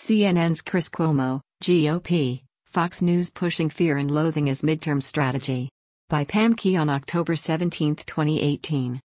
CNN's Chris Cuomo, GOP, Fox News pushing fear and loathing as midterm strategy. By Pam Key on October 17, 2018.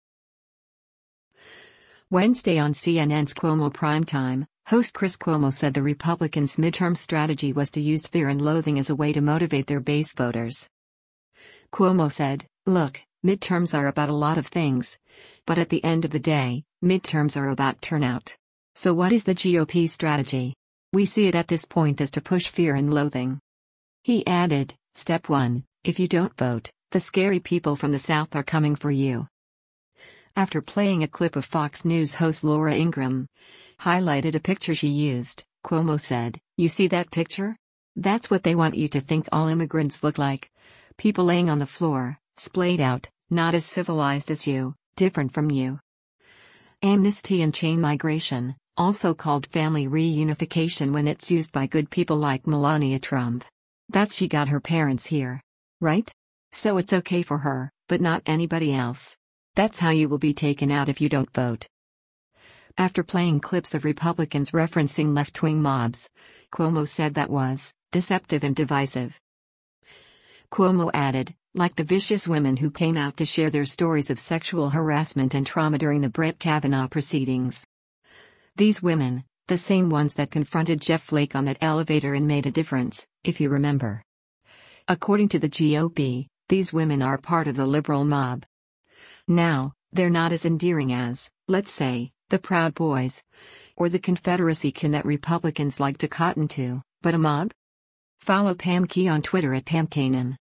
Wednesday on CNN's Cuomo Primetime, host Chris Cuomo said the Republicans' midterm strategy was to use fear and loathing as a way to motivate their base voters. Cuomo said, "Look, midterms are about a lot of things. But at the end of the day, midterms are about turnout. So what is the GOP strategy? We see it at this point as to push fear and loathing." He added, "Step 1, if you don't vote, the scary people from the South are coming for you." After playing a clip of Fox News host Laura Ingraham highlighted a picture she used, Cuomo said, "You see that picture? That's what they want you to think all immigrants look like. People laying on the floor, splayed out, not as civilized as you, different from you." Amnesty and chain migration, also called family reunification when it's used by good people like Melania Trump. That's she got her parents here. Right? So it's okay for her, but not anybody else. That's how you will be taken out if you don't vote. After playing clips of Republicans referencing left-wing mobs, Cuomo said that was deceptive and divisive. Cuomo added, like the vicious women who came out to share their stories of sexual harassment and trauma during the Brett Kavanaugh proceedings. These women, the same ones that confronted Jeff Flake on that elevator and made a difference, if you remember. According to the GOP, these women are part of the liberal mob. Now, they're not as endearing as, let's say, the Proud Boys, or the Confederacy kin that Republicans like to cotton to, but a mob? Follow Pam Key on Twitter at PamKanan.